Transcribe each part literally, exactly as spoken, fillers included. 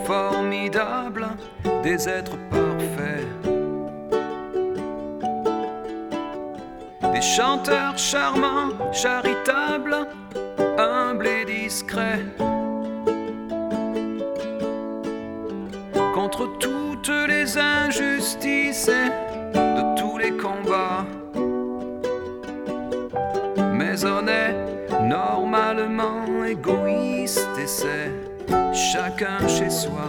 formidables, des êtres parfaits, des chanteurs charmants, charitables, humbles et discrets, contre toutes les injustices et de tous les combats. Mais on est normalement égoïste et c'est chacun chez soi.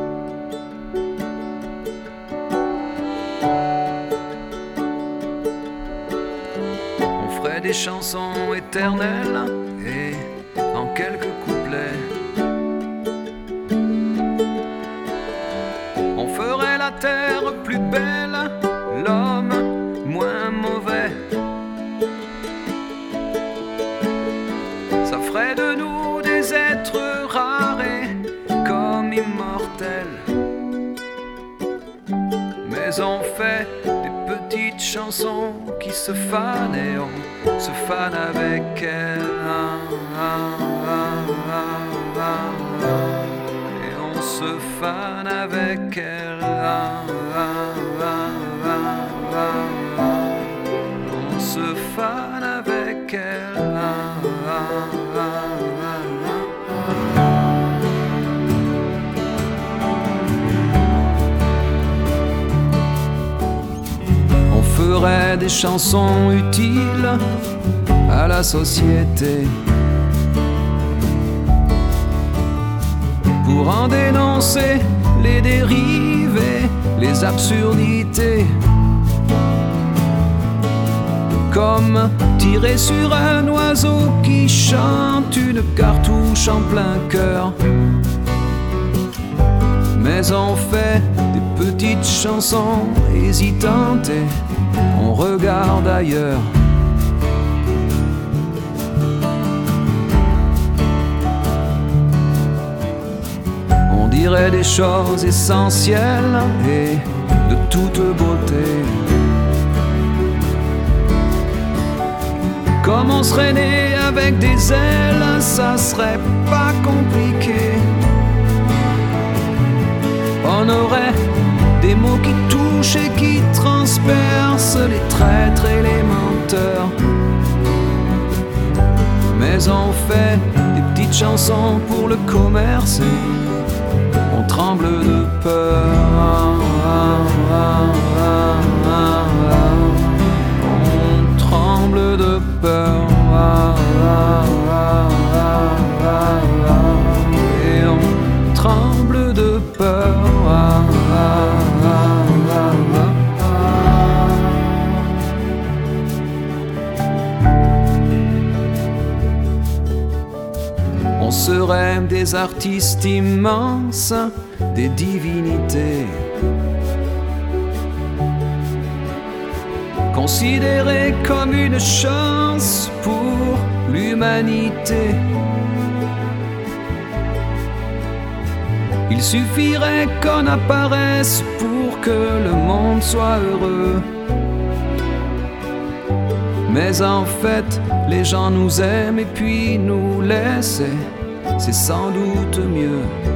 On ferait des chansons éternelles et en quelques couplets on ferait la terre plus belle, l'homme moins mauvais. Ça ferait de nous des êtres rares et comme immortels. Mais on fait des petites chansons qui se fanent et on se fane avec elles. Et on se fane avec elles. On se fane avec elles. On ferait des chansons utiles à la société pour en dénoncer les dérives et les absurdités, comme tirer sur un oiseau qui chante une cartouche en plein cœur. Mais on fait des petites chansons hésitantes et on regarde ailleurs. On dirait des choses essentielles et de toute beauté, comme on serait né avec des ailes, ça serait pas compliqué. On aurait des mots qui touchent et qui transpercent les traîtres et les menteurs. Mais on fait des petites chansons pour le commerce et on tremble de peur. On tremble de peur. Et on tremble de peur. On serait des artistes immenses, des divinités, considérés comme une chance pour l'humanité. Il suffirait qu'on apparaisse pour que le monde soit heureux. Mais en fait, les gens nous aiment et puis nous laissent, et c'est sans doute mieux.